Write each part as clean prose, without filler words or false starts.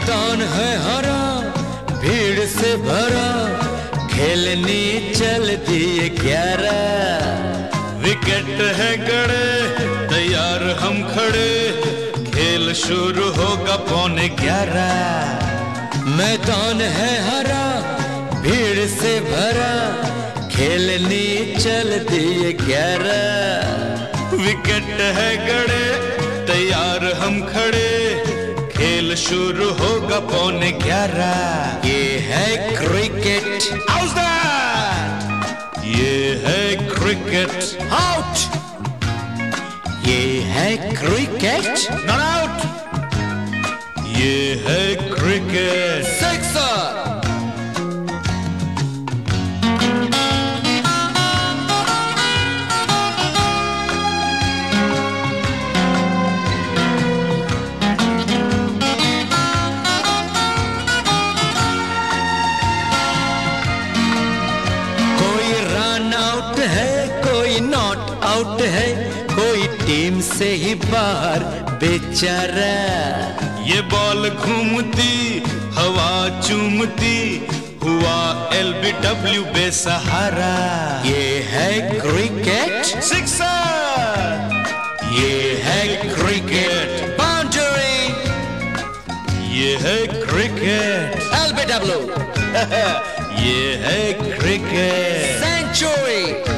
मैदान है हरा, भीड़ से भरा, खेलने चल दिए 11। विकेट है गड़े, तैयार हम खड़े, खेल शुरू होगा 11:15। मैदान है हरा, भीड़ से भरा, खेलने चल दिए 11। विकेट है गड़े, तैयार हम खड़े, खेल शुरू होगा 11:15। ये है क्रिकेट। How's that? ये है क्रिकेट। आउट। ये है क्रिकेट। Not out. ये है क्रिकेट। सिक्सर। कोई नॉट आउट है, कोई टीम से ही बाहर बेचारा। ये बॉल घूमती, हवा चूमती, हुआ LBW बेसहारा। ये है क्रिकेट। सिक्सर। ये है क्रिकेट। बाउंड्री। ये है क्रिकेट। LBW। ये है क्रिकेट। सेंचुरी।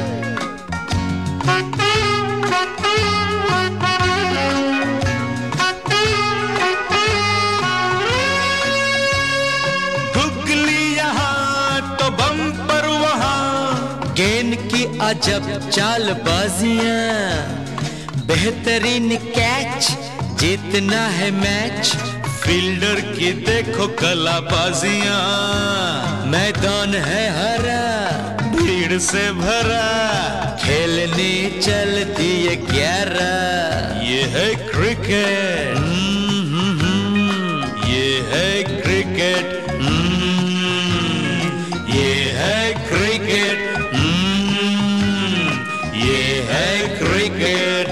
गेंद की अजब चालबाजियां, बेहतरीन कैच, जीतना है मैच। फील्डर की देखो कलाबाजियां। मैदान है हरा, भीड़ से भरा, खेलने चलती है 11। ये है क्रिकेट। ये है क्रिकेट। ये है क्रिकेट। ये है क्रिकेट।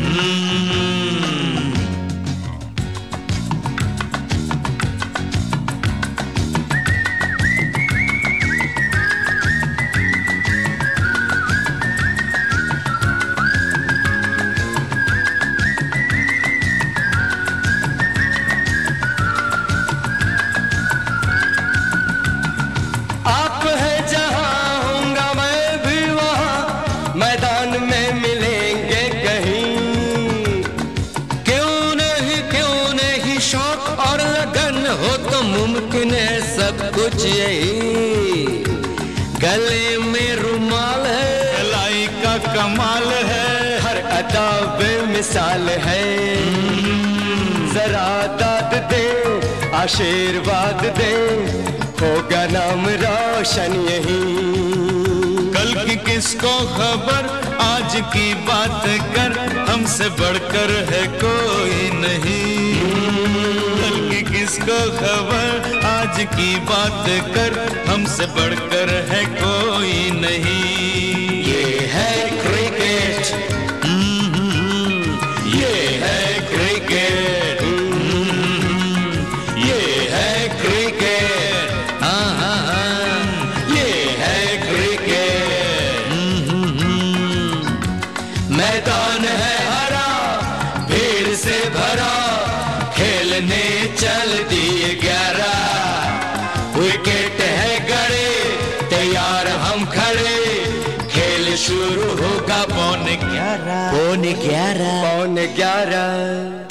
आप है जहां, होऊंगा मैं भी वहां, मैदान में मिलेंगे कहीं। क्यों नहीं शौक और लगन हो तो मुमकिन है सब कुछ यही। गले में रुमाल है, कलाई का कमाल है, हर अदा बेमिसाल है। जरा दाद दे, आशीर्वाद दे, होगा नाम रोशन यही। कल की किसको खबर, आज की बात कर, हमसे बढ़कर है कोई नहीं। कल की किसको खबर, आज की बात कर, हमसे बढ़कर है कोई नहीं। ये है क्रिकेट। ये है क्रिकेट। ये है क्रिकेट। ये है क्रिकेट। मैदान है हरा, भीड़ से भरा, खेलने चल दिए 11। विकेट है गड़े, तैयार हम खड़े, खेल शुरू होगा 11:15। 11:15।